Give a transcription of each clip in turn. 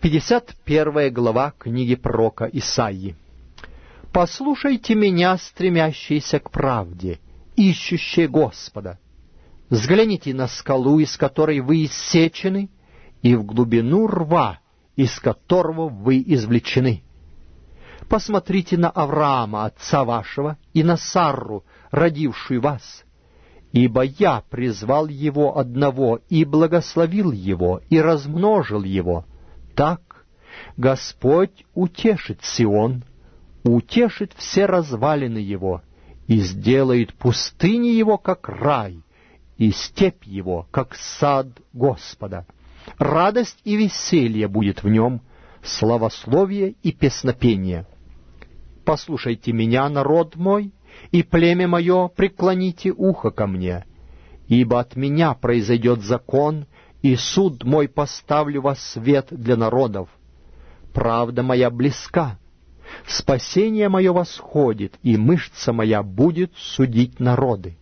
51 глава книги пророка Исаии. «Послушайте меня, стремящиеся к правде, ищущие Господа. Взгляните на скалу, из которой вы иссечены, и в глубину рва, из которого вы извлечены. Посмотрите на Авраама, отца вашего, и на Сарру, родившую вас. Ибо я призвал его одного, и благословил его, и размножил его. Так Господь утешит Сион, утешит все развалины его, и сделает пустыни его, как рай, и степь его, как сад Господа. Радость и веселье будет в нем, славословие и песнопение. Послушайте меня, народ мой, и племя мое, преклоните ухо ко мне, ибо от меня произойдет закон, и суд мой поставлю во свет для народов. Правда моя близка, спасение мое восходит, и мышца моя будет судить народы.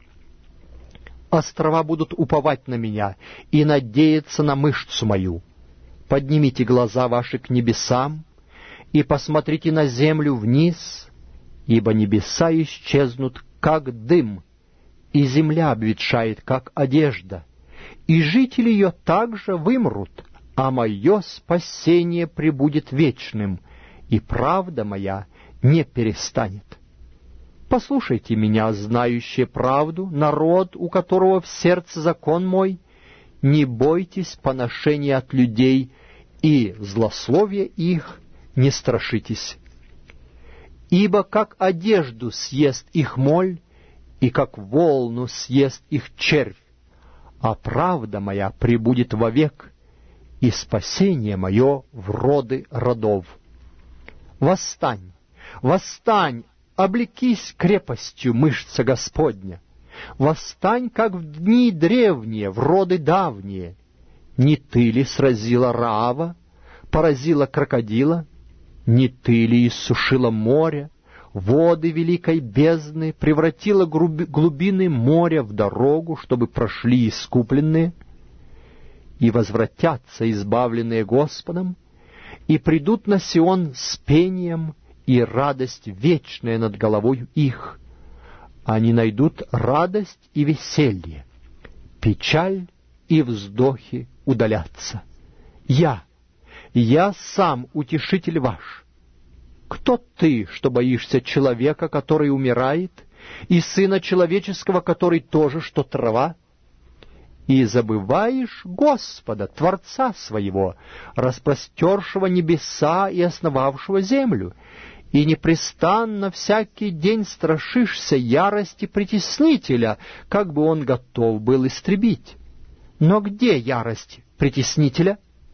Острова будут уповать на меня и надеяться на мышцу мою. Поднимите глаза ваши к небесам и посмотрите на землю вниз, ибо небеса исчезнут, как дым, и земля обветшает, как одежда, и жители ее также вымрут, а мое спасение пребудет вечным, и правда моя не перестанет. Послушайте меня, знающие правду, народ, у которого в сердце закон мой, не бойтесь поношения от людей, и злословия их не страшитесь. Ибо как одежду съест их моль, и как волну съест их червь, а правда моя пребудет вовек, и спасение мое в роды родов. Восстань, восстань, облекись крепостью, мышца Господня. Восстань, как в дни древние, в роды давние. Не ты ли сразила Раава, поразила крокодила? Не ты ли иссушила море, воды великой бездны, превратила глубины моря в дорогу, чтобы прошли искупленные? И возвратятся избавленные Господом, и придут на Сион с пением, и радость вечная над головою их. Они найдут радость и веселье, печаль и вздохи удалятся. Я сам утешитель ваш. Кто ты, что боишься человека, который умирает, и сына человеческого, который тоже, что трава? И забываешь Господа, Творца своего, распростершего небеса и основавшего землю, и непрестанно всякий день страшишься ярости притеснителя, как бы он готов был истребить. Но где ярость притеснителя?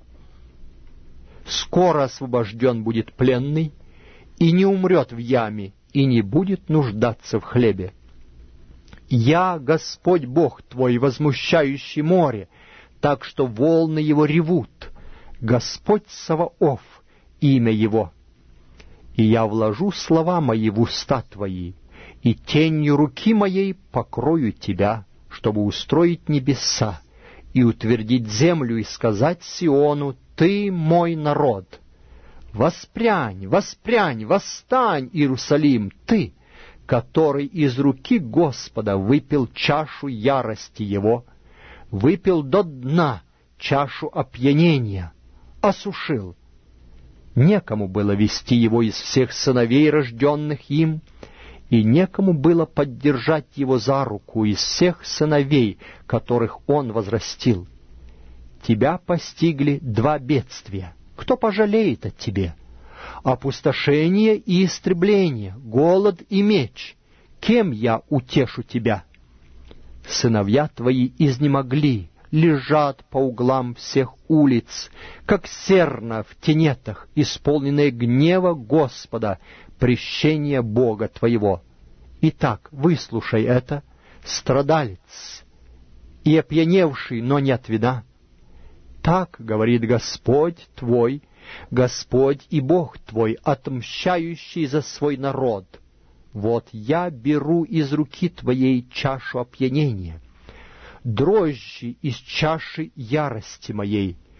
Скоро освобожден будет пленный, и не умрет в яме, и не будет нуждаться в хлебе. Я, Господь Бог твой, возмущающий море, так что волны его ревут. Господь Саваоф, имя его. И я вложу слова мои в уста твои, и тенью руки моей покрою тебя, чтобы устроить небеса, и утвердить землю, и сказать Сиону: ты мой народ. Воспрянь, воспрянь, восстань, Иерусалим, ты, который из руки Господа выпил чашу ярости его, выпил до дна чашу опьянения, осушил. Некому было вести его из всех сыновей, рожденных им, и некому было поддержать его за руку из всех сыновей, которых он возрастил. Тебя постигли два бедствия. Кто пожалеет о тебе? Опустошение и истребление, голод и меч. Кем я утешу тебя? Сыновья твои изнемогли, лежат по углам всех улиц, как серна в тенетах, исполненные гнева Господа, прещения Бога твоего. Итак, выслушай это, страдалец и опьяневший, но не от вина. Так говорит Господь твой, Господь и Бог твой, отмщающий за свой народ. Вот я беру из руки твоей чашу опьянения, дрожжи из чаши ярости моей.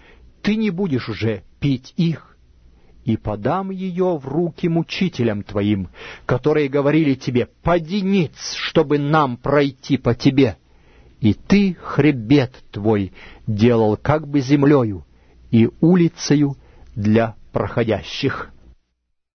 ты не будешь уже пить их, и подам ее в руки мучителям твоим, которые говорили тебе: поди ниц, чтобы нам пройти по тебе. И ты хребет твой делал как бы землею и улицею для проходящих».